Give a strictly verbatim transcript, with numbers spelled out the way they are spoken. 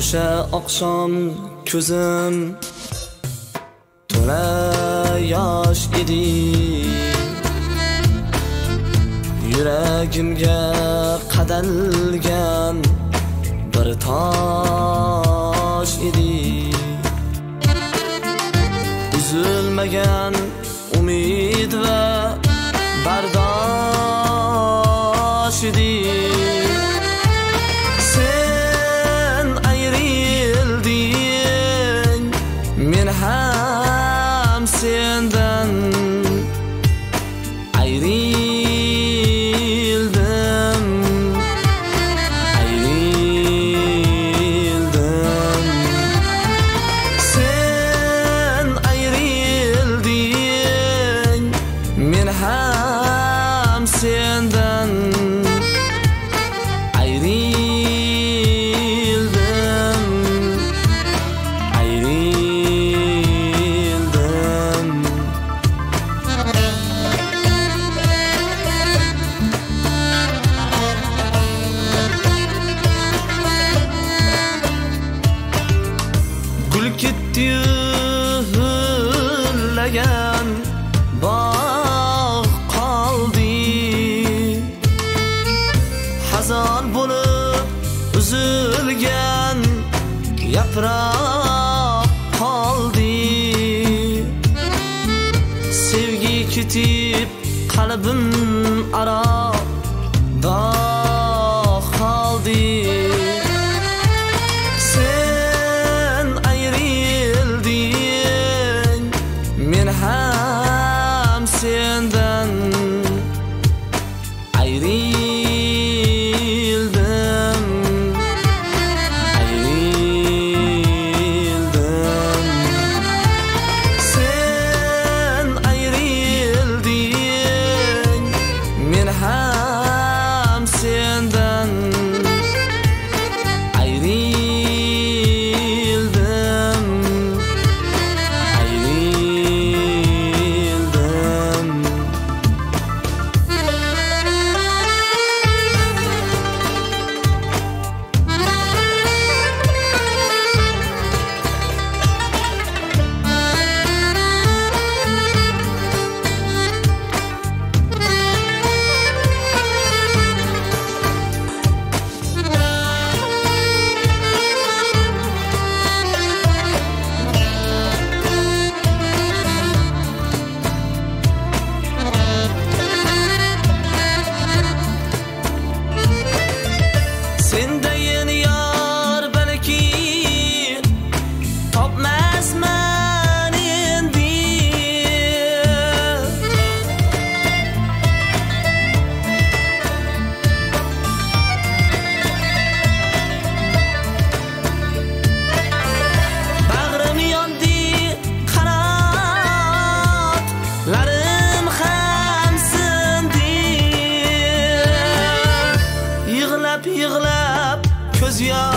o'sha oqshom ko'zim to'la yosh edi, yuragimga qadalgan bir tosh edi. Uzilmagan umid va bardosh edi. Sen ayrilding, men ham sendan ayrildim, ayrildim. Sen ayrilding, men ham sendan ayrildim, ayrildim. Gul ketdi hüllagan bog' qoldi, hazon bo'lib uzilgan yaproq qoldi. Sevgi ketib qalbim aro dog' qoldi. Sen ayrilding, men ham sendan ayrildim, ayrildim. Sen ayrilding, men ham sendan ayrildim, ayrildim. Sendayin yor balki topmasman endi. Bag'rim yondi, qanotlarim ham sindi. Yig'lab yig'lab ko'z yosh